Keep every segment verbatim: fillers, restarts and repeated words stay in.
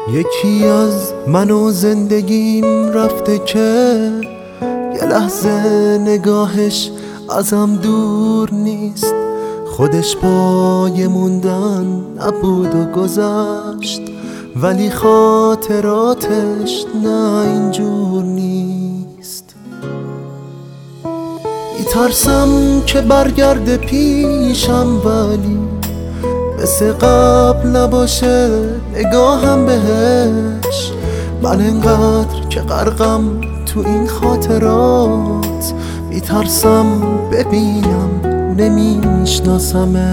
یکی از من و زندگیم رفته که یه لحظه نگاهش ازم دور نیست، خودش پای موندن نبود و گذشت، ولی خاطراتش نه اینجور نیست. میترسم که برگرده پیشم ولی مثل قبل نباشه نگاهم بهش. من انقدر که غرقم تو این خاطرات، میترسم ببینم نمیشناسمش.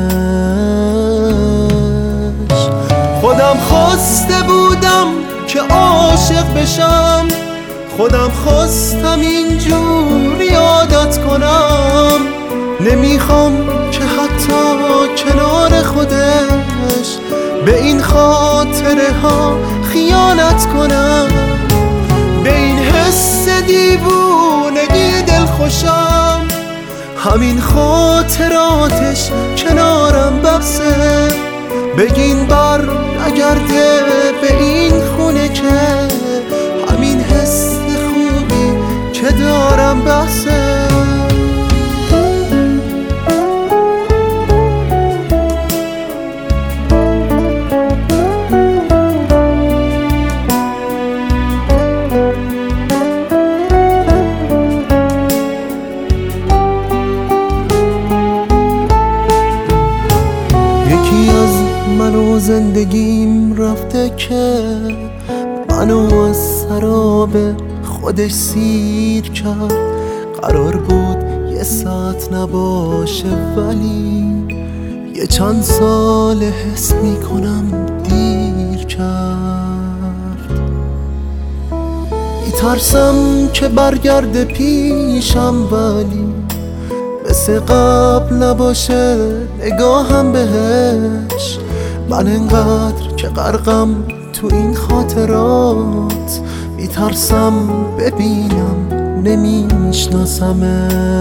خودم خواسته بودم که عاشق بشم، خودم خواستم اینجوری عادت کنم. نمیخوام که حتی کنار خودش به این خاطره ها خیانت کنم. به این حس دیوونگی دل خوشم، همین خاطراتش کنارم بسه. بگین بر نگرده به این خونه که همین حس خوبی که دارم بسه. یکی از من و زندگیم رفته که منو از سراب خودش سیر کرد. قرار بود یه ساعت نباشه ولی یه چند سال حس میکنم دیر کرد. میترسم که برگرده پیشم ولی مثل قبل نباشه نگاهم بهش. من انقدر که غرقم تو این خاطرات، میترسم ببینم نمیشناسمش.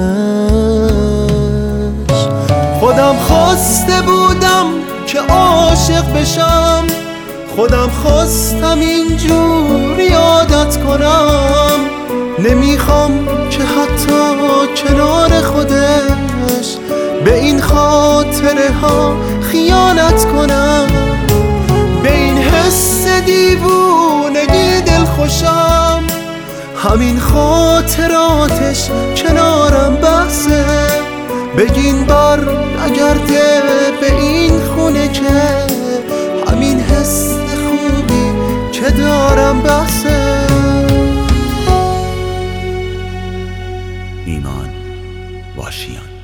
خودم خواسته بودم که عاشق بشم، خودم خواستم اینجوری عادت کنم. نمیخوام که حتی کنار خودش به این خاطره ها خیانت کنم. به این حس دیوونگی دل خوشم، همین خاطراتش کنارم بسه. بگین بر نگرده به این خونه که همین حس خوبی که دارم بسه. ایمان واشیان.